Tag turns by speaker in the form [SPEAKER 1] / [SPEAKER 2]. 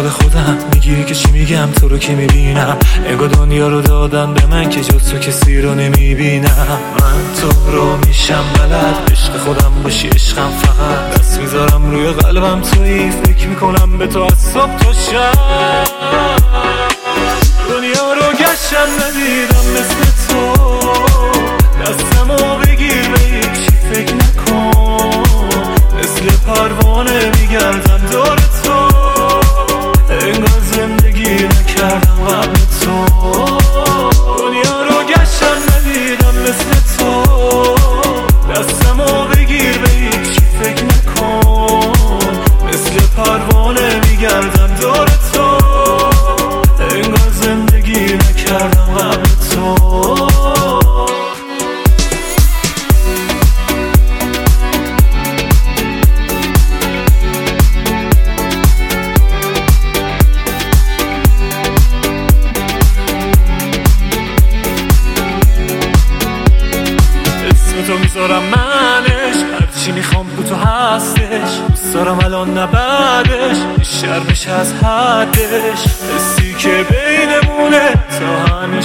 [SPEAKER 1] حال خودم میگیری که چی میگم تو رو که میبینم. انگار دنیا رو دادن به من که جز تو کسی رو نمیبینم. من تو رو میشم بلد، عشق خودم باشی عشقم فقط. دست میذارم روی قلبم تویی، فکر میکنم به تو از صبح تا شب. دنیا رو گشتم ندیدم مثل تو، دستمو بگیر به هیچی فکر نکن. مثل پروانه میگردم دور تو، انگار زندگی نکردم قبل تو. دنیا رو گشتم ندیدم مثل تو، دستمو بگیر به هیچی فکر نکن. مثل پروانه میگردم دور تو، انگار زندگی نکردم قبل تو. تو میذارم منش، هرچی میخوام تو تو هستش. دوست دارم الان نبعدش، بیشتر بشه از حدش. حسی که بینمونه تا همیشه